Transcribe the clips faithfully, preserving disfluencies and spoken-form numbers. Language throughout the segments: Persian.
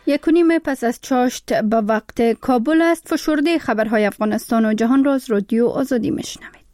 یک و نیم پس از چاشت به وقت کابل است. فشرده خبرهای افغانستان و جهان را از رادیو آزادی میشنوید.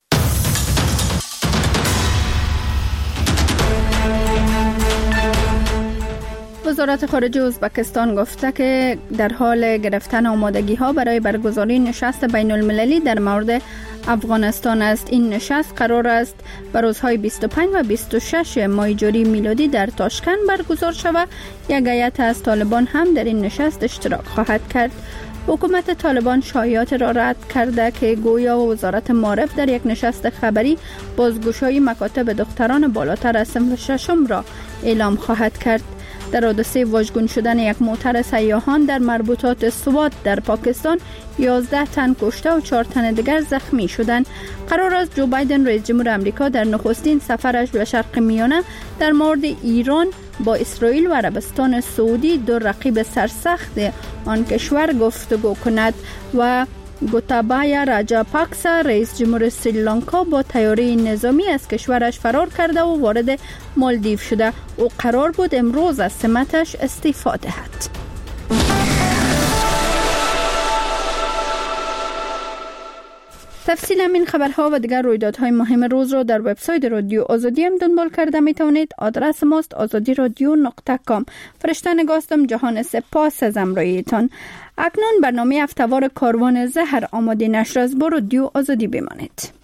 وزارت خارجه ازبکستان گفته که در حال گرفتن آمادگی ها برای برگزاری نشست بین المللی در مورد افغانستان است. این نشست قرار است به روزهای بیست و پنج و بیست و شش ماه جاری میلادی در تاشکند برگزار شود. یک هیئت از طالبان هم در این نشست اشتراک خواهد کرد. حکومت طالبان شایعات را رد کرده که گویا وزارت معارف در یک نشست خبری بازگشایی مکاتب دختران بالاتر از صنف ششم را اعلام خواهد کرد. در حادثه واژگون شدن یک موتر سیاحان در مربوطات سوات در پاکستان یازده تن کشته و چهار تن دیگر زخمی شدند. قرار است جو بایدن رئیس جمهور آمریکا در نخستین سفرش به شرق میانه در مورد ایران با اسرائیل و عربستان سعودی، دو رقیب سرسخت آن کشور، گفتگو کند. و گوتابایا راجاپاکسا رئیس جمهور سریلانکا با طیاره نظامی از کشورش فرار کرده و وارد مالدیو شده. او قرار بود امروز از سمتش استعفا دهد. تفصیل این خبرها و دیگر رویدادهای مهم روز را در وبسایت رادیو آزادی هم دنبال کرده می توانید. آدرس ماست آزادی رادیو نقطه کام. فرشته نگاستم جهان سپاس از همراهیتان. اکنون برنامه هفته‌وار کاروان زهر آماده نشر است. با رادیو آزادی بمانید.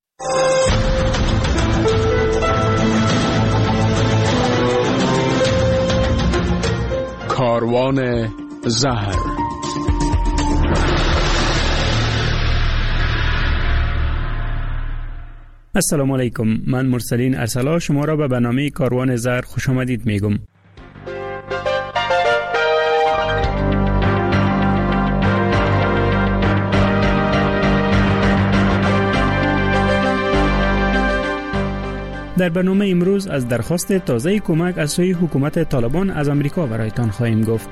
کاروان زهر. السلام علیکم، من مرسلین ارسلا شما را به برنامه کاروان زهر خوش آمدید میگم. در برنامه امروز از درخواست تازه کمک از سوی حکومت طالبان از امریکا برایتان خواهیم گفت.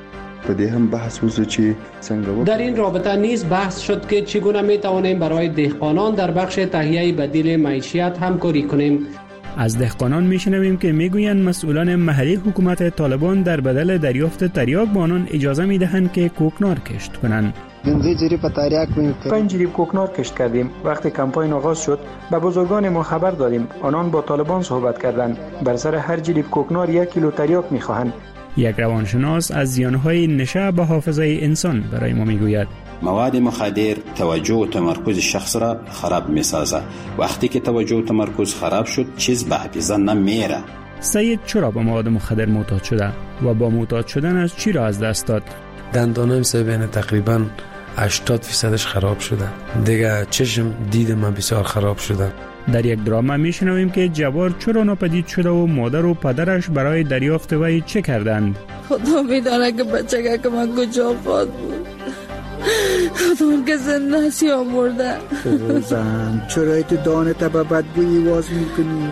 در این رابطه نیز بحث شد که چگونه می توانیم برای دهقانان در بخش تهیه بدیل معیشت همکاری کنیم. از دهقانان میشنویم که میگویند مسئولان محلی حکومت طالبان در بدل دریافت تریاک با آنان اجازه میدهند که کوکنار کشت کنند. پنج جریب کوکنار کشت کردیم. وقتی کمپاین آغاز شد به بزرگان ما خبر دادیم. آنان با طالبان صحبت کردند. بر سر هر جریب کوکنار یک کیلو تریاک میخواهند. یک روانشناس از زیانهای نشه به حافظه انسان برای ما میگوید. مواد مخدر توجه و تمرکز شخص را خراب میسازد. وقتی که توجه و تمرکز خراب شد چیز به حافظه نمیره. سید چرا به مواد مخدر معتاد شده و با معتاد شدنش چی را از دست داد؟ دندانم سبینه تقریبا هشتاد فیصدش خراب شده. دیگه چشم دید من بسیار خراب شده. در یک دراما میشنویم که جوار چرا ناپدید شده و مادر و پدرش برای دریافت وی چه کردند. خدا میدانه که بچه که من کجا خواهد بود. خدا که زنده سی آمورده. زن چرا ایتو دانه به بدگویی واز میکنی؟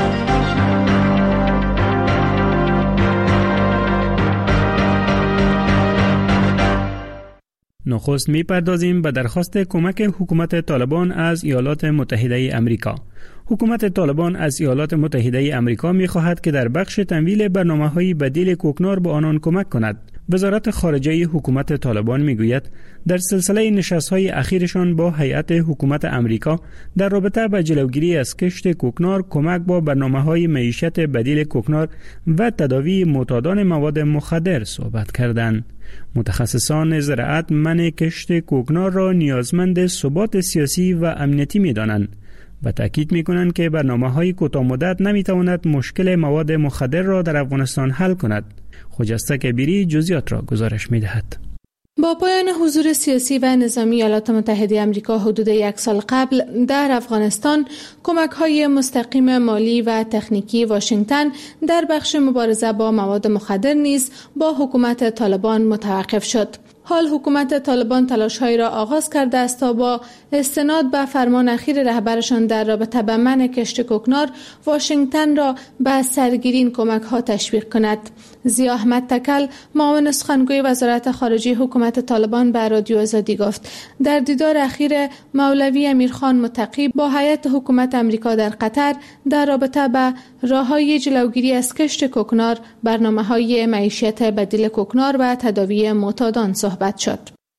نخست میپردازیم به درخواست کمک حکومت طالبان از ایالات متحده امریکا. حکومت طالبان از ایالات متحده امریکا میخواهد که در بخش تمویل برنامه‌های بدیل کوکنار به آنان کمک کند. وزارت خارجه حکومت طالبان میگوید در سلسله نشست‌های اخیرشان با هیئت حکومت امریکا در رابطه با جلوگیری از کشت کوکنار، کمک با برنامه‌های معیشت بدیل کوکنار و تداوی معتادان مواد مخدر صحبت کردند. متخصصان زراعت منع کشت کوکنار را نیازمند ثبات سیاسی و امنیتی می‌دانند. و تأکید می‌کنند که برنامه‌های کوتاه‌مدت نمی‌تواند مشکل مواد مخدر را در افغانستان حل کند. خجسته کبیری جزئیات را گزارش می‌دهد. با پایان حضور سیاسی و نظامی ایالات متحده آمریکا حدود یک سال قبل در افغانستان، کمک‌های مستقیم مالی و تکنیکی واشنگتن در بخش مبارزه با مواد مخدر نیز با حکومت طالبان متوقف شد. حال حکومت طالبان تلاش‌هایی را آغاز کرده است تا با استناد به فرمان اخیر رهبرشان در رابطه با منع کشت کوکنار واشنگتن را به سرگیری این کمک‌ها تشویق کند. ضیا احمد تکل، معاون سخنگوی وزارت خارجه حکومت طالبان به رادیو آزادی گفت در دیدار اخیر مولوی امیرخان متقی با هیئت حکومت امریکا در قطر در رابطه با راه‌های جلوگیری از کشت کوکنار، برنامه‌های معیشت بدیل کوکنار و تداوی معتادان صحبت شد.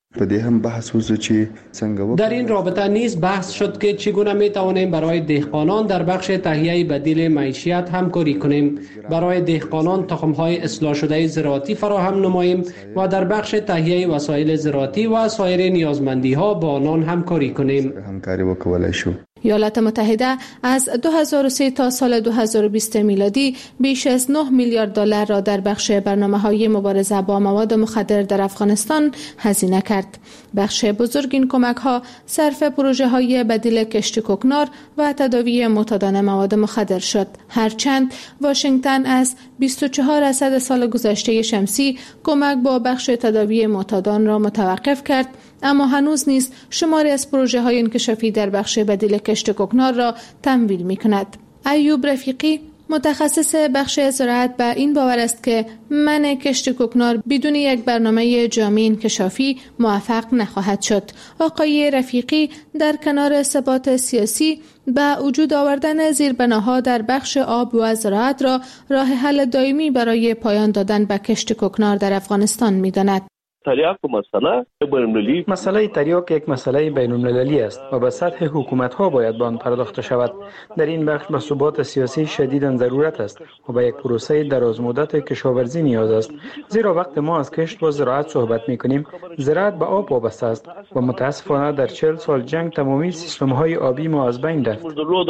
در این رابطه نیز بحث شد که چگونه می توانیم برای دهقانان در بخش تهیه بدیل معیشت همکاری کنیم، برای دهقانان تخم‌های اصلاح شده زراعتی فراهم نماییم و در بخش تهیه وسایل زراعتی و سایر نیازمندی‌ها با آنان همکاری کنیم. ایالات متحده از دو هزار و سه تا سال دو هزار و بیست میلادی بیش از نه میلیارد دلار را در بخش برنامه‌های مبارزه با مواد مخدر در افغانستان هزینه کرد. بخش بزرگ این کمک‌ها صرف پروژه‌های بدیل کشت کوکنار و تداوی معتادان مواد مخدر شد. هرچند واشنگتن از بیست و چهار درصد سال گذشته شمسی کمک با بخش تداوی معتادان را متوقف کرد، اما هنوز نیز شماری از پروژه‌های انکشافی در بخش بدیل کشت کوکنار را تمویل می‌کند. ایوب رفیقی، متخصص بخش زراعت، به این باور است که منع کشت کوکنار بدون یک برنامه جامع انکشافی موفق نخواهد شد. آقای رفیقی در کنار ثبات سیاسی به وجود آوردن زیربناها در بخش آب و زراعت را راه حل دائمی برای پایان دادن به کشت کوکنار در افغانستان می‌داند. تریاک مسئله بین‌المللی مسئله تریاک یک مسئله بین‌المللی است و به سطح حکومت‌ها باید به آن پرداخته شود. در این بخش به ثبات سیاسی شدیداً ضرورت است و به یک پروسه درازمدت کشاورزی نیاز است، زیرا وقتی ما از کشت و زراعت صحبت می‌کنیم، زراعت به آب وابسته است و متأسفانه در چهل سال جنگ تمامی سیستم‌های آبی ما از بین رفت.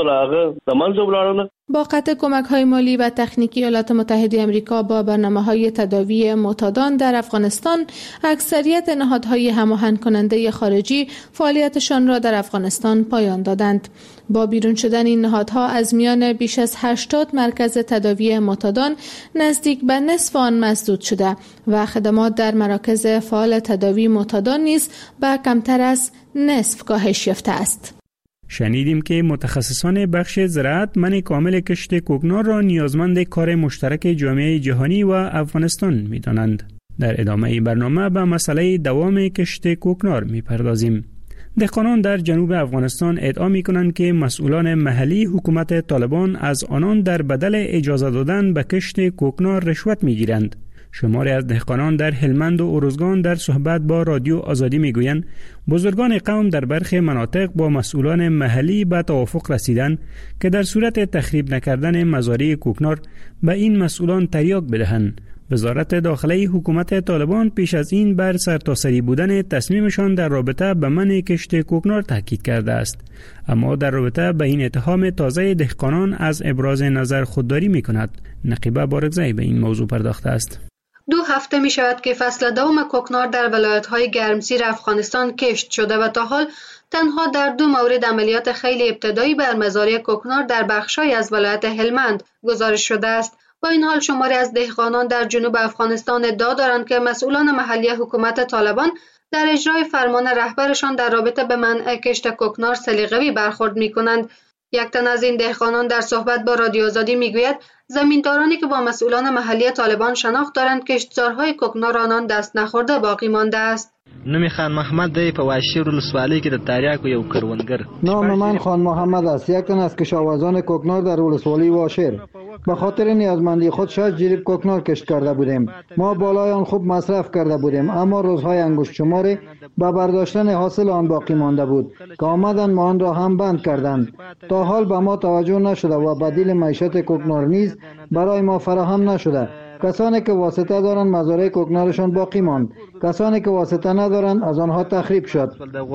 با قطع کمک‌های مالی و تکنیکی ایالات متحده آمریکا با برنامه‌های تداوی معتادان در افغانستان، اکثریت نهادهای هماهنگ کننده خارجی فعالیتشان را در افغانستان پایان دادند. با بیرون شدن این نهادها از میان بیش از هشتاد مرکز تداوی معتادان، نزدیک به نصف آن مسدود شده و خدمات در مراکز فعال تداوی معتادان نیز به کمتر از نصف کاهش یافته است. شنیدیم که متخصصان بخش زراعت منع کامل کشت کوکنار را نیازمند کار مشترک جامعه جهانی و افغانستان می‌دانند. در ادامه این برنامه به مسئله دوام کشت کوکنار می‌پردازیم. دهقانان در جنوب افغانستان ادعا می‌کنند که مسئولان محلی حکومت طالبان از آنان در بدل اجازه دادن به کشت کوکنار رشوت می‌گیرند. شماری از دهقانان در هلمند و ارزگان در صحبت با رادیو آزادی میگویند بزرگان قوم در برخی مناطق با مسئولان محلی به توافق رسیدند که در صورت تخریب نکردن مزارع کوکنار به این مسئولان تریاک بدهند. وزارت داخله حکومت طالبان پیش از این بر سرتاسری بودن تصمیمشان در رابطه به منع کشت کوکنار تاکید کرده است، اما در رابطه به این اتهام تازه دهقانان از ابراز نظر خودداری می‌کند. نقیبه بارگزئی به این موضوع پرداخته است. دو هفته می شود که فصل دوم کوکنار در ولایت‌های گرمسیر افغانستان کشت شده و تا حال تنها در دو مورد عملیات خیلی ابتدایی بر مزارع کوکنار در بخش‌های از ولایت هلمند گزارش شده است. با این حال شماری از دهقانان در جنوب افغانستان ادعا دارند که مسئولان محلی حکومت طالبان در اجرای فرمان رهبرشان در رابطه به منع کشت کوکنار سلیقه‌ای برخورد می‌کنند. یک تن از این دهقانان در صحبت با رادیو آزادی میگوید زمیندارانی که با مسئولان محلی طالبان شناخت دارند کشتزارهای کوکنار آنان دست نخورده باقی مانده است. نوم خان محمد دی په واشیر ولسوالۍ کې د تریاکو یو کروندګر. نام من خان محمد است، یک تن از کشاورزان کوکنار در ولسوالی واشیر. به خاطر نیازمندی خود شش جریب کوکنار کشت کرده بودیم. ما بالای آن خوب مصرف کرده بودیم، اما روزهای انگشت شماری به برداشتن حاصل آن باقی مانده بود که آمدن ما آن را هم بند کردند. تا حال به ما توجه نشده و بدیل معیشت کوکنار نیز برای ما فراهم نشده. کسانی که واسطه دارند مزارع کوکنارشان باقی ماند، کسانی که واسطه ندارند از آنها تخریب شد.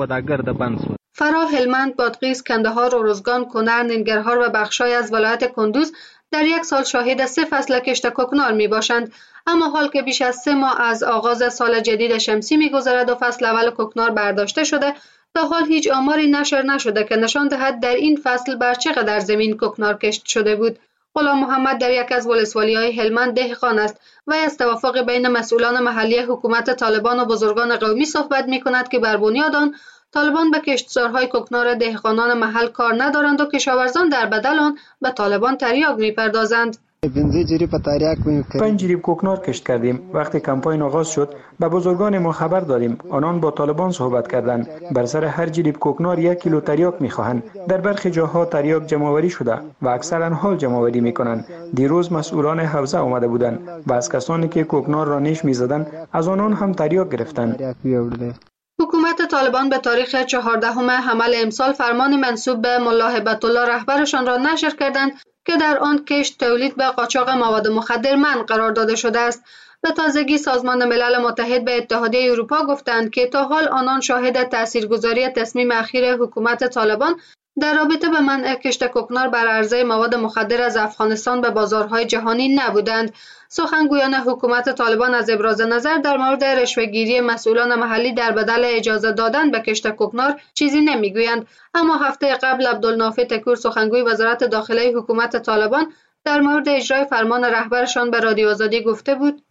فرا، هلمند، بادغیس، کندهار، ارزگان، کنر، ننگرهار و بخشای از ولایت کندوز در یک سال شاهد سه فصل کشت کوکنار می باشند. اما حال که بیش از سه ماه از آغاز سال جدید شمسی می گذرد و فصل اول کوکنار برداشته شده، تا حال هیچ آماری نشر نشده که نشان دهد در این فصل بر چقدر زمین کوکنار کشت شده بود. غلام محمد در یک از ولسوالی‌های هلمند دهقان است و از توافق بین مسئولان محلی حکومت طالبان و بزرگان قومی صحبت می‌کند که بر بنیاد آن طالبان به کشتزارهای کوکنار دهقانان محل کار ندارند و کشاورزان در بدل آن به طالبان تریاک می‌پردازند. پنج جریب کوکنار کشت کردیم. وقتی کمپاین آغاز شد به بزرگان ما خبر دادیم. آنان با طالبان صحبت کردند. بر سر هر جریب کوکنار یک کیلو تریاک میخواهند. در برخی جاها تریاک جمع‌آوری شده و اکثرا حال جمع‌آوری میکنند. دیروز مسئولان حوزه آمده بودند و از کسانی که کوکنار را نیش میزدند از آنان هم تریاک گرفتند. حکومت طالبان به تاریخ چهاردهم حمل امسال فرمان منسوب به ملا هبت الله رهبرشان را نشر کردند که در آن کشت، تولید و قاچاق مواد مخدر منع قرار داده شده است. به تازگی سازمان ملل متحد به اتحادیه اروپا گفتند که تا حال آنان شاهد تاثیرگذاری تصمیم اخیر حکومت طالبان در رابطه به منع کشت کوکنار بر عرضه مواد مخدر از افغانستان به بازارهای جهانی نبودند. سخنگویان حکومت طالبان از ابراز نظر در مورد رشوه‌گیری مسئولان محلی در بدل اجازه دادن به کشت کوکنار چیزی نمیگویند، اما هفته قبل عبدالنافع تکور سخنگوی وزارت داخله حکومت طالبان در مورد اجرای فرمان رهبرشان به رادیو آزادی گفته بود: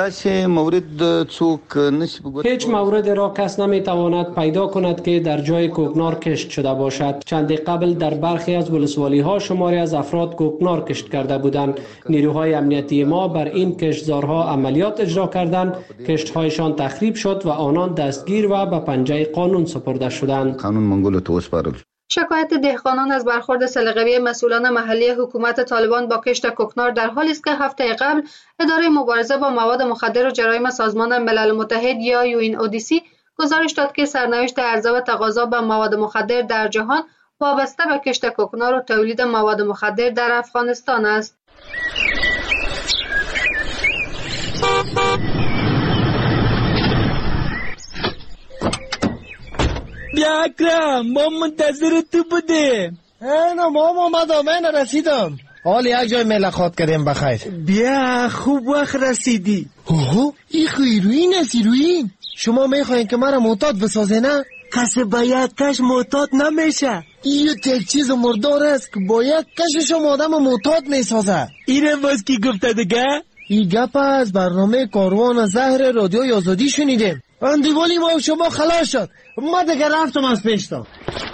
هیچ مورد را کس نمیتواند پیدا کند که در جای کوکنار کشت شده باشد. چند قبل در برخی از ولسوالی ها شماری از افراد کوکنار کشت کرده بودند. نیروهای امنیتی ما بر این کشتزارها عملیات اجرا کردند. کشتهایشان تخریب شد و آنان دستگیر و به پنجه قانون سپرده شدند. قانون منگول تو اسپارل. شکایت دهقانان از برخورد سلیقه‌ای مسئولان محلی حکومت طالبان با کشت کوکنار در حالی است که هفته قبل اداره مبارزه با مواد مخدر و جرایم سازمان ملل متحد یا یو این او دی سی گزارش داد که سرنوشت عرضه و تقاضا به مواد مخدر در جهان وابسته به کشت کوکنار و تولید مواد مخدر در افغانستان است. بیا اکرم، ما منتظر تو بودیم. اینا ما آمدم، من رسیدم. حال یک جای ملاقات کردیم بخیر. بیا خوب وقت رسیدی. اوه این خیروین است. ایروین شما میخواین که مرا معتاد بسازه نه؟ کسی با یک کش معتاد نمیشه. این یک چیز مردار است که با یک کشش هم آدم معتاد میسازه. اینه باز کی گفته دیگه؟ این گپ از برنامه کاروان زهر رادیوی آزادی شنیدیم. اندیوالی ما و شما خلاص شد. ما دیگه رفتم از پیشتا.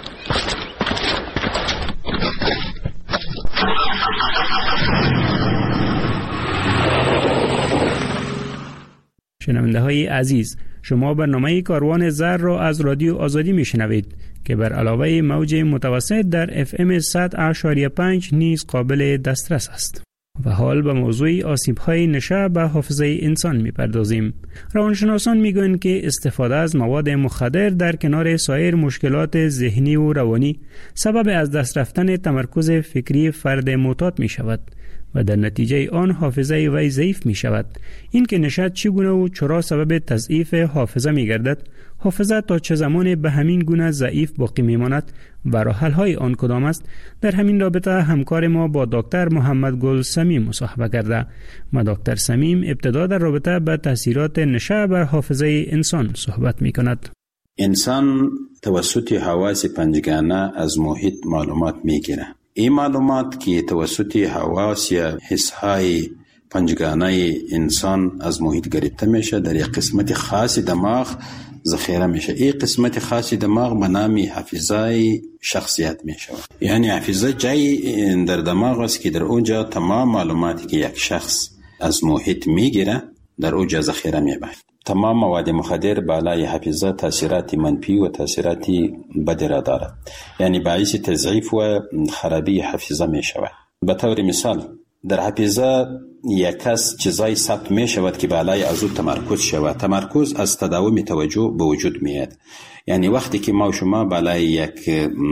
شنونده های عزیز، شما برنامه کاروان زهر را از رادیو آزادی می شنوید که بر علاوه موج متوسط در اف ام صد و پنج نیز قابل دسترس است. و حال به موضوع آسیب‌های نشه به حافظه انسان می‌پردازیم. روانشناسان می‌گویند که استفاده از مواد مخدر در کنار سایر مشکلات ذهنی و روانی سبب از دست رفتن تمرکز فکری فرد معتاد می‌شود و در نتیجه آن حافظه وی ضعیف می‌شود. این که نشه چگونه و چرا سبب تضعیف حافظه می‌گردد، حافظه تا چه زمان به همین گونه ضعیف باقی میماند و راه حل‌های آن کدام است، در همین رابطه همکار ما با دکتر محمد گل سمیم مصاحبه کرده. ما دکتر سمیم ابتدا در رابطه با تاثیرات نشه بر حافظه انسان صحبت می‌کند. انسان توسط حواس پنجگانه از محیط معلومات می‌گیرد. این معلومات که توسط حواس یا حس‌های پنجگانه انسان از محیط گرفته میشه در یک قسمت خاص دماغ ذخیره میشه. این قسمت خاص دماغ به نام حافظه شخصیت میشه. یعنی حافظه جای در دماغ است که در اونجا تمام معلوماتی که یک شخص از محیط میگیره در اونجا ذخیره میبره. تمام مواد مخدر بالای حافظه تاثیرات منفی و تاثیرات بد را دارد، یعنی باعث تضعیف و خرابی حافظه میشود. به طور مثال در حافظه یک کس چیزای ثبت می شود که بالای از او تمرکز شود. تمرکز از تداوم توجه به وجود میاد. یعنی وقتی که ما و شما بالای یک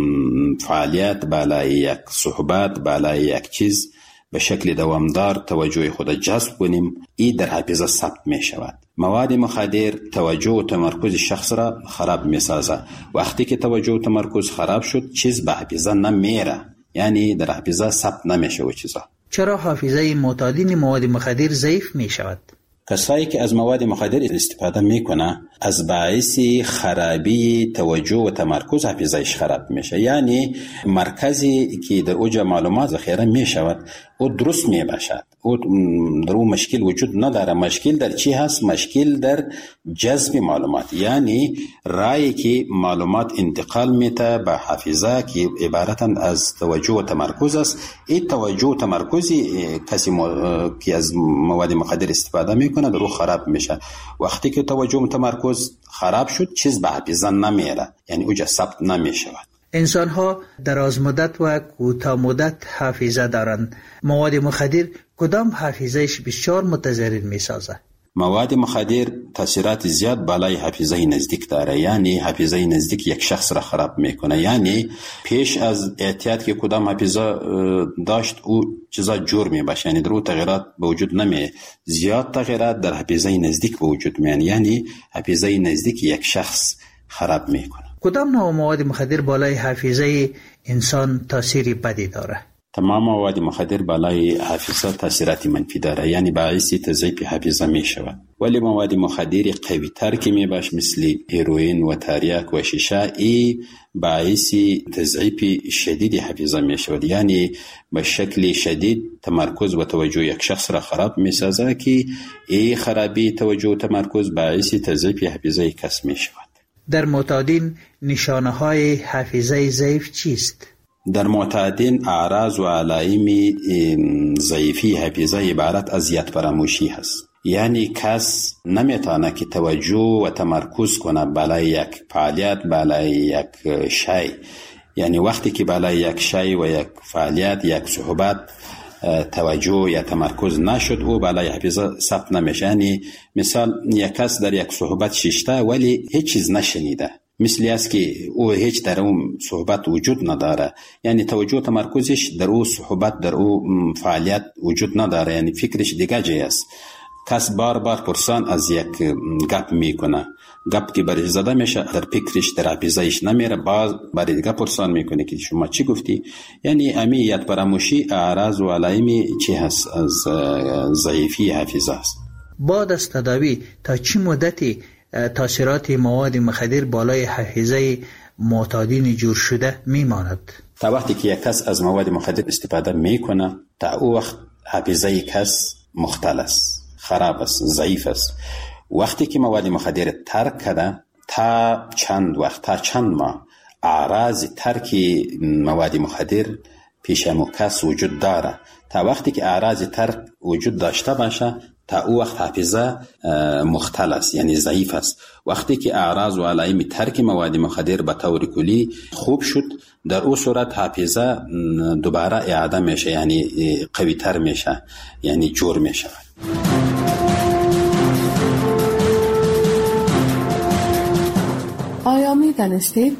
فعالیت، بالای یک صحبت، بالای یک چیز به شکل دوامدار توجه خود جذب کنیم، این در حافظه ثبت می شود. مواد مخدر توجه و تمرکز شخص را خراب می سازه. وقتی که توجه و تمرکز خراب شد چیز به حافظه نمیره، یعنی در حافظه ثبت نمیشه و چیزا. چرا حافظه معتادین مواد مخدر ضعیف می شود؟ کسایی که از مواد مخدر استفاده میکنه از باعث خرابی توجه و تمرکز حافظهش خراب میشه. یعنی مرکزی که در اوج معلومات ذخیره میشود او درست می باشد، او در او مشکل وجود نداره. مشکل در چی هست؟ مشکل در جذب معلومات، یعنی رایی که معلومات انتقال میته به حافظه که عبارتند از توجه و تمرکز است. این توجه و تمرکزی کسی مو... که از مواد مخدر استفاده میکنه در او خراب میشه. وقتی که توجه و تمرکز خراب شد چیز به حافظه نمیره، یعنی اوجا ثبت نمیشود. انسان ها دراز مدت و کوتاه مدت حافظه دارند. مواد مخدر کدام حافظهش بسیار متضرر می سازه؟ مواد مخدر تاثیرات زیاد بالای حافظه نزدیک داره، یعنی حافظه نزدیک یک شخص را خراب میکنه. یعنی پیش از احتیاط که کدام حافظه داشت او چیزا جور می باشه، یعنی در او تغییرات به وجود نمی. زیاد تغییرات در حافظه نزدیک به وجود میان، یعنی حافظه نزدیک یک شخص خراب میکنه. کدام نوع مواد مخدر بالای حافظه انسان تاثیری بدی داره؟ تمام مواد مخدر بالای حافظه تاثیرات منفی داره، یعنی باعث تضعیف حافظه می شود. ولی مواد مخدر قوی تر که می باش مثل هیروئین و تریاک و شیشه، ای باعث تضعیف شدید حافظه می شود، یعنی به شکل شدید تمرکز و توجه یک شخص را خراب می سازه که ای خرابی توجه و تمرکز باعث تضعیف حافظه کس می شود. در معتادین نشانه های حافظه ضعیف چیست؟ در معتادین اعراض و علائم ضعیفی حافظه عبارت از یاد فراموشی هست، یعنی کس نمیتونه که توجه و تمرکز کنه بالای یک فعالیت، بالای یک شی. یعنی وقتی که بالای یک شی و یک فعالیت، یک صحبت توجه یا تمرکز نشد، او بالای حافظه ثبت نمیشه. یعنی مثال یک کس در یک صحبت شیشته ولی هیچ چیز نشنیده، مثلی است که او هیچ در اون صحبت وجود نداره، یعنی توجه و تمرکزش در او صحبت، در او فعالیت وجود نداره، یعنی فکرش دیگه جای است. کس بار بار پرسان از یک گپ میکنه، گپ که برش زده میشه در فکرش، در حافظه‌اش نمیره، باز برای دیگه پرسان میکنه که شما چی گفتی. یعنی امی یاد فراموشی اعراض و علائم چی هست از ضعیفی حافظه است. بعد از تداوی تا چه مدتی تاثیرات مواد مخدر بالای حافظه معتادین جور شده میماند؟ تا وقتی که یک کس از مواد مخدر استفاده میکنه تا او وقت حافظه کس مختل است، خراب است، ضعیف است. وقتی که مواد مخدر ترک کرده تا چند وقت، تا چند ماه اعراض ترک مواد مخدر پیش مو کس وجود داره. تا وقتی که اعراض ترک وجود داشته باشه تا او وقت حافظه مختل است، یعنی ضعیف است. وقتی که اعراض و علائم ترک مواد مخدر به طور کلی خوب شد، در او صورت حافظه دوباره اعاده میشه، یعنی قوی تر میشه، یعنی جور میشه. آیا می دانستید؟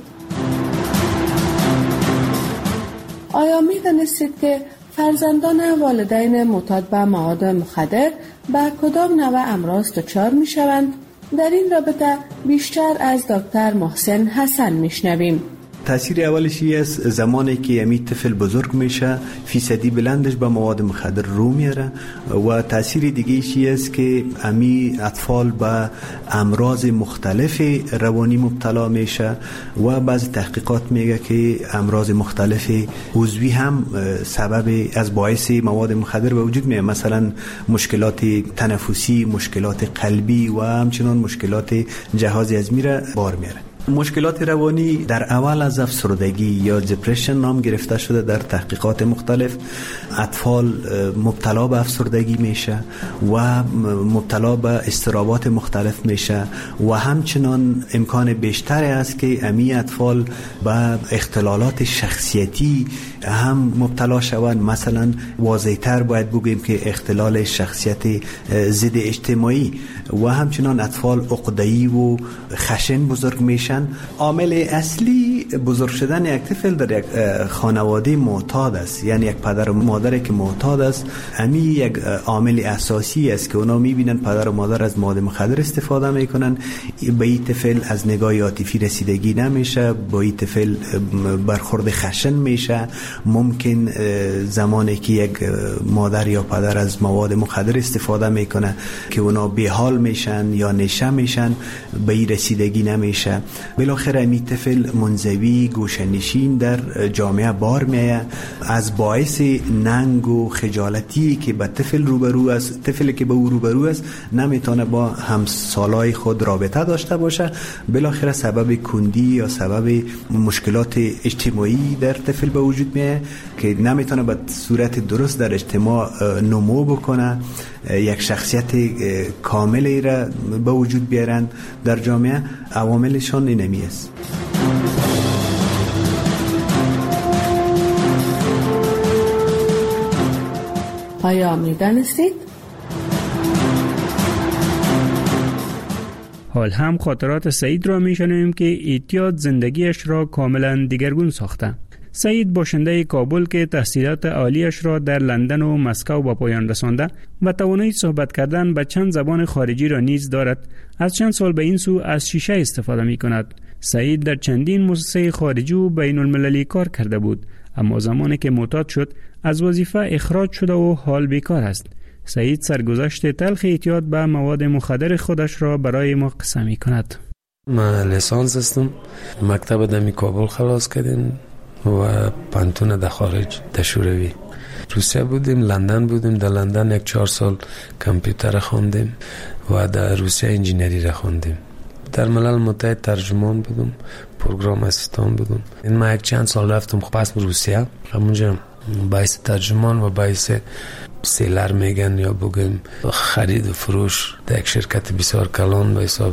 آیا می دانستید که فرزندان والدین معتاد به مواد مخدر به کدام نوع امراض دچار می شوند؟ در این رابطه بیشتر از دکتر محسن حسن می شنویم. تاثیر اولش است زمانی که امی طفل بزرگ میشه فیصدی بلندش به مواد مخدر رو میاره، و تاثیر دیگه است که امی اطفال به امراض مختلف روانی مبتلا میشه، و بعض تحقیقات میگه که امراض مختلف عضوی هم سبب از باعث مواد مخدر به وجود میاد، مثلا مشکلات تنفسی، مشکلات قلبی و همچنان مشکلات جهاز هضمی را بار میاره. مشکلات روانی در اول از افسردگی یا دپرشن نام گرفته شده. در تحقیقات مختلف اطفال مبتلا به افسردگی میشه و مبتلا به اضطرابات مختلف میشه، و همچنان امکان بیشتری است که امی اطفال به اختلالات شخصیتی هم مبتلا شوند. مثلا واضح‌تر باید بگوییم که اختلال شخصیت ضد اجتماعی، و همچنان اطفال عقده‌ای و خشن بزرگ میشن. عامل اصلی بزرگ شدن یک طفل در یک خانواده معتاد است، یعنی یک پدر و مادری که معتاد است. امی یک عامل اساسی است که اونا میبینن پدر و مادر از مواد مخدر استفاده میکنن، به این طفل از نگاه عاطفی رسیدگی نمیشه، با این طفل برخورد خشن میشه. ممکن زمانی که یک مادر یا پدر از مواد مخدر استفاده میکنه که اونا بی‌حال میشن یا نشه میشن، به این رسیدگی نمیشه. بالاخره می طفل منزوی عاطفی گوشه‌نشین در جامعه بار میآید، از باعث ننگ و خجالتی که به طفل روبرو است، طفلی که به او روبرو است نمیتونه با همسالای خود رابطه داشته باشه، بالاخره سبب کندی یا سبب مشکلات اجتماعی در طفل به وجود میاد که نمیتونه به صورت درست در اجتماع نمو بکنه، یک شخصیت کاملی را به وجود بیارند در جامعه. عواملشان اینمی است. آیا می‌دانستید؟ حال هم خاطرات سعید را میشنویم که اعتیاد زندگیش را کاملا دیگرگون ساخته. سعید باشنده کابل که تحصیلات عالیش را در لندن و مسکو به پایان رسانده و توانایی صحبت کردن به چند زبان خارجی را نیز دارد، از چند سال به این سو از شیشه استفاده می کند. سعید در چندین مؤسسه خارجی و بین المللی کار کرده بود، اما زمانی که معتاد شد از وظیفه اخراج شده و حال بیکار است. سعید سرگذشت تلخ اعتیاد به مواد مخدر خودش را برای ما قصه می کند. من لیسانس هستم، مکتب دمی کابل خلاص کردیم و پانتون در خارج در شوروی. روسیه بودیم، لندن بودیم، در لندن یک چهار سال کامپیوتر خواندیم و در روسیه انجینری را خواندیم. در ملل متحد ترجمان بودم، پروگرام اسیستان بودم. این ما یک چند سال رفتم پس به روسیه، همونجا باعث ترجمان و باعث سیلر میگن یا بگیم خرید و فروش در یک شرکت بسیار کلان به حساب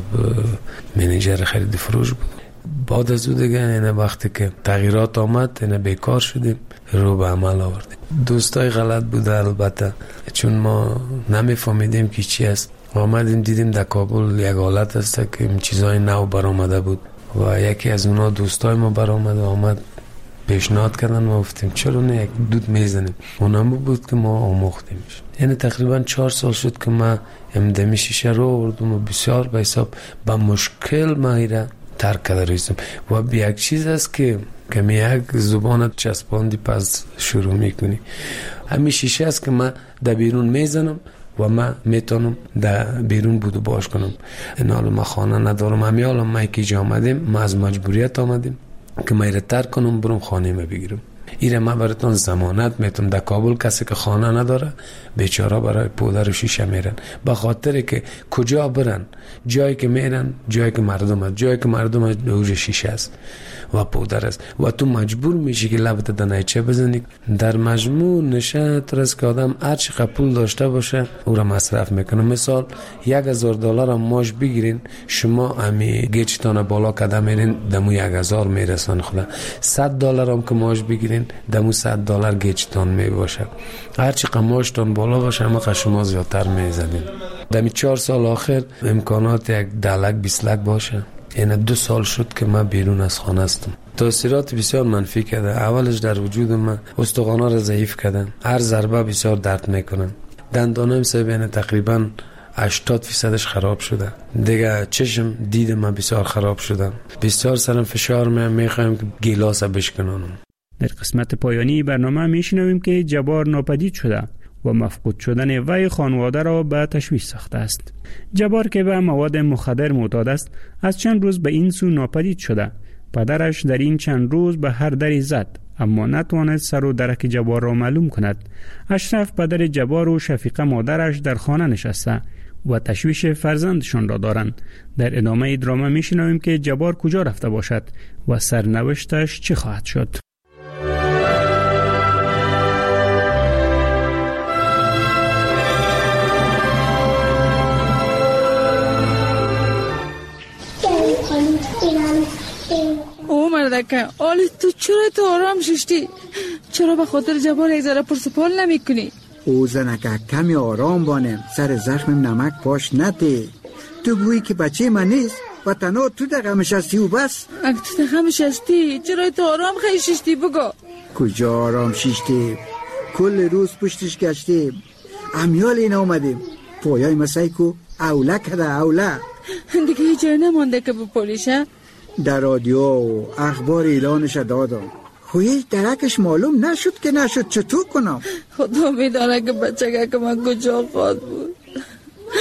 منیجر خرید و فروش بودم. بعد از او دیگه اینه وقتی که تغییرات آمد اینه بیکار شدیم، رو به عمل آوردیم. دوستای غلط بوده البته، چون ما نمیفهمیدیم که چی است. آمدیم دیدیم در کابل یک حالت است که این چیزای نو برآمده بود و یکی از اونا دوستای ما برآمد و آمد پیشنهاد کردن، ما گفتیم چرا نه یک دود میزنیم. اونم بود که ما آموختیمش. یعنی تقریبا چهار سال شد که ما امدمی شیشه رو آوردم و بسیار به حساب با مشکل ماهیره ترک کرده رسیدم. و به یک چیز است که که می یک زبانت چسباندی پس شروع میکنی. همین شیشه است که من در بیرون میزنم و من میتونم در بیرون بودو باش کنم. این حالا ما خانه ندارم، همی حالا ما که جا آمدیم، ما از مجبوریت آمدیم که ما ایره ترک کنم برم خانه ما بگیرم. ایره ما براتون ضمانت میتونم. در کابل کسی که خانه نداره بیچاره برای پودر و شیشه میرن، به خاطر که کجا برن، جایی که میرن جایی که مردم هست، جایی که مردم هست دوج شیشه است و پودر است و تو مجبور میشی که لبت دنایچه بزنی. در مجموع نشه ترس که آدم هر چقدر پول داشته باشه او را مصرف میکنه. مثال یک هزار دلار هم ماش بگیرین، شما امی گیچتان بالا کده میرین دمو یک هزار میرسن. خدا صد دلار هم که ماش بگیرین دمو صد دلار گیچتان میباشه. هر چقدر ماشتان بالا باشه اما شما زیادتر میزنین. دمی چهار سال آخر امکانات یک دلک بیسلک باشه. این دو سال شد که من بیرون از خانه هستم. تاثیرات بسیار منفی کرده. اولش در وجود من استخوانا را ضعیف کردن، هر ضربه بسیار درد میکنن. دندانم سبین تقریبا هشتاد فیصدش خراب شده. دیگه چشم دید من بسیار خراب شدم. بسیار سرم فشار میام، میخوایم که گیلاس بشکنانم. در قسمت پایانی برنامه میشنویم که جبار ناپدید شده و مفقود شدن وی خانواده را به تشویش ساخته است. جبار که به مواد مخدر معتاد است از چند روز به این سو ناپدید شده. پدرش در این چند روز به هر دری زد اما نتوانست سر و درک جبار را معلوم کند. اشرف پدر جبار و شفیقه مادرش در خانه نشسته و تشویش فرزندشان را دارند. در ادامه دراما میشنویم که جبار کجا رفته باشد و سرنوشتش چه خواهد شد. او مردکه آلی تو چرا تو آرام ششتی؟ چرا به خاطر جبار یک ذره پرسپال نمی کنی؟ او زنکه کمی آرام بانم، سر زخمم نمک پاش نده. تو گویی که بچه من نیست و تنها تو در غمش هستی و بس. اگه تو در غمش هستی چرا تو آرام خیلی ششتی بگو؟ کجا آرام ششتی؟ کل روز پشتش گشتیم، امیال این آمدیم. پایای مسایی که اوله کده اوله دیگه هیچ جای نمانده که بپولیشه؟ در رادیو و اخبار اعلانش دادم، خویش درکش معلوم نشد که نشد. چطور کنم؟ خدا میدانه که بچه که من کجا خواهد بود.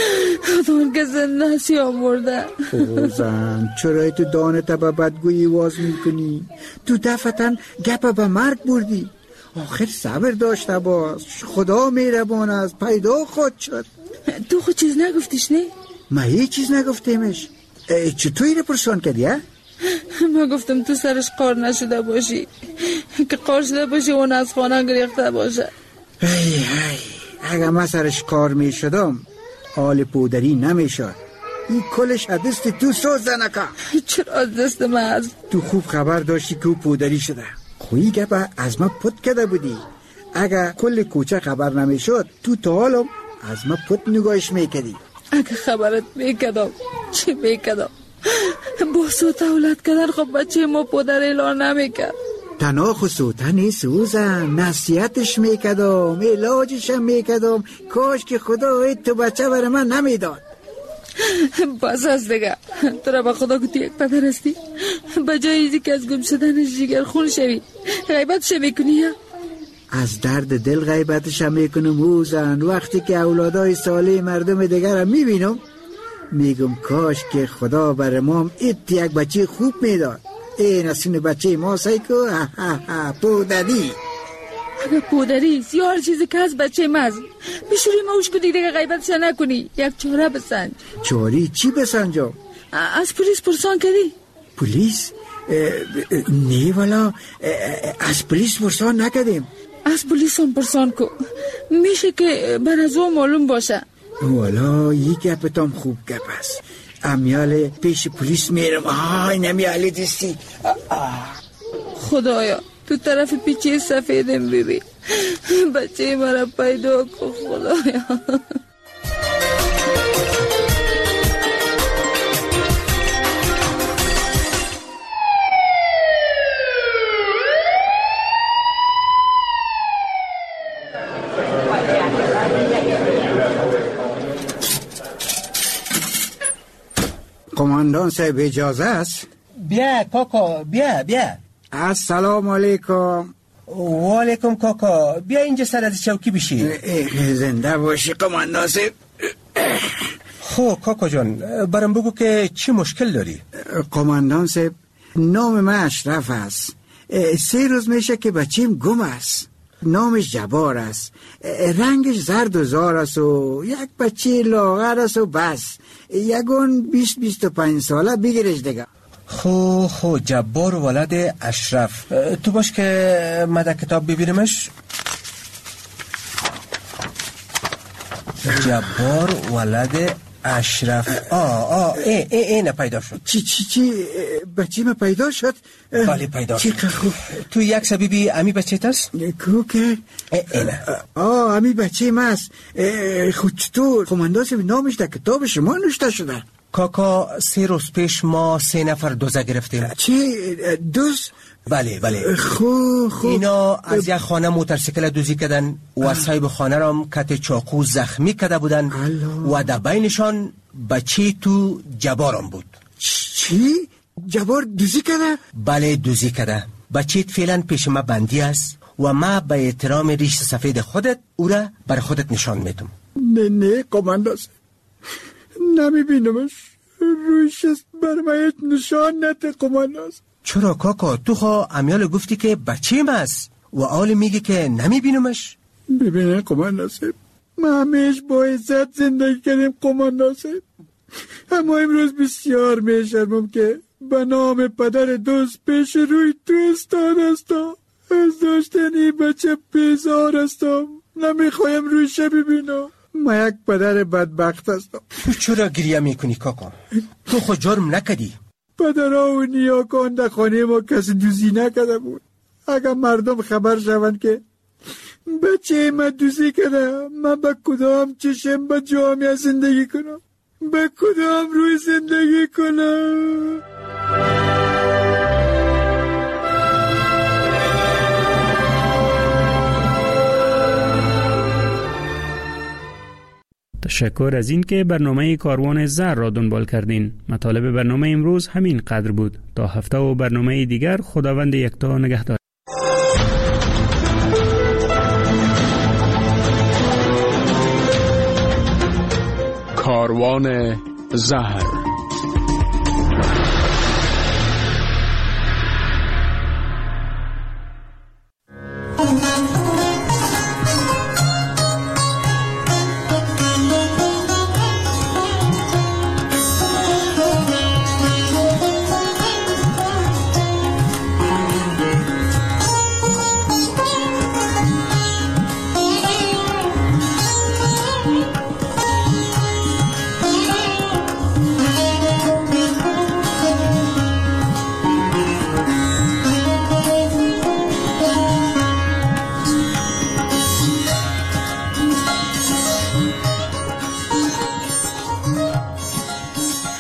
دان که زنده هست یا مرده؟ زن چرا تو دانت به بدگویی واز میکنی؟ تو دفتن گپ به مرگ بردی. آخر صبر داشته باش، خدا مهربان است، پیدا خود شد. تو خود چیز نگفتیش نه؟ ما هیچ چیز نگفتیمش. چطوری رو پرسان کردی ها؟ ما گفتم تو سرش قار نشده باشی، که قار شده باشی اون از خانه گریخته باشه. ای ای اگه من سرش کار می شدم حال پودری نمی شد. این کلش دست تو سوز نکن. چرا دست من از؟ تو خوب خبر داشتی که او پودری شده. خویی گپا از من پت کده بودی. اگه کل کوچه خبر نمی شد تو تا حالم از من پت نگاهش می کدی. اگه خبرت می کدم چی می کدم؟ با سوت اولاد کدن خب بچه ما پودر اعلان نمی کد. تنها خصوصا نیست سوزن، نصیحتش میکدم، علاجشم میکدم. کاش که خدا تو بچه برای من نمیداد. بس هست دیگه، تو را با خدا که تو یک پدر هستی به جای ایزی که از گم شدنش جگر خون شوی غیبتش میکنی. از درد دل غیبتش میکنم اوزن. وقتی که اولادای ساله مردم دیگر هم میبینم میگم کاش که خدا برای ما ایت یک بچه خوب میداد. این اصین بچه ما سایکو پودری. اگه پودری یا هر چیزی که از بچه ماز بشوری موش کنی دیگه غیبتش نکنی. یک چاره بسنج. چاری چی بسنجم؟ از پلیس پرسان کردی؟ پلیس؟ نه والا از پلیس پرسان نکردیم. از پلیس هم پرسان کو، میشه که بر از او معلوم باشه. والا یک گپتام خوب گپ است. امیال پیش پلیس میرم. آی نمیالی دستی. خدایا تو طرف پیچه سفیدم ببین، بچه مرا پیدا کن خدایا. قماندان صاحب اجازه است؟ بیا کاکا بیا بیا. السلام علیکم. و علیکم کاکا، بیا اینجا سر از چوکی بشی. زنده باشی قماندان صاحب. خب کاکا جان برام بگو که چی مشکل داری؟ قماندان صاحب نام من اشرف است. سه روز میشه که بچیم گم است. نامش جبار است، رنگش زرد و زار است و یک بچه لاغر است و بس. یکون بیست بیست و پنج ساله بگیرش دیگه. خو خو جبار ولد اشرف. تو باش که من در کتاب ببینمش. جبار ولد اشرف. آه آه ای ای ای نه پیدا شد. چی چی چی بچه ما پیدا شد؟ بله پیدا شد. چی خوب. تو یک سبیبی امی بچه تست؟ کو که ای نه. آه امی بچه ما است. خود چطور قماندان صاحب نامش در کتاب شما نوشته شده؟ کاکا سه روز پیش ما سه نفر دوزه گرفتیم. چه دوز؟ بله بله. خو خو اینا از یک خانه موتورسیکل دوزی کردن و صاحب خانه را کت چاقو زخمی کرده بودن و در بینشان بچه تو جبارم بود. چی؟ جبار دوزی کرده؟ بله دوزی کرده. بچه فعلا پیش ما بندی است و ما به احترام ریش سفید خودت او را بر خودت نشان میدم. نه نه قماندان نمی بینمش. رویش است بر من نشان نده قماندان. چرا کاکا تو خواه امیال گفتی که بچه ما است و آل میگی که نمی بینمش؟ ببینه قماندان صاحب ما همیش با عزت زندگی کردیم قماندان صاحب، اما امروز بسیار میشرمم که به نام پدر دوست پیش روی تو استاد هستم. از داشتن این بچه بیزار هستم، نمیخوایم رویش ببینم. ما یک پدر بدبخت هستم. تو چرا گریه میکنی کاکا؟ تو خود جرم نکدی. پدرها و نیاکان در خانه ما کسی دوزی نکده بود. اگر مردم خبر شوند که بچه ما دوزی کرده، من به کدام چشم به جامعه زندگی کنم؟ به کدام روی زندگی کنم؟ تشکر از این که برنامه کاروان زر را دنبال کردین. مطالب برنامه امروز همین قدر بود. تا هفته و برنامه دیگر خداوند یکتا نگهدار. کاروان زهر.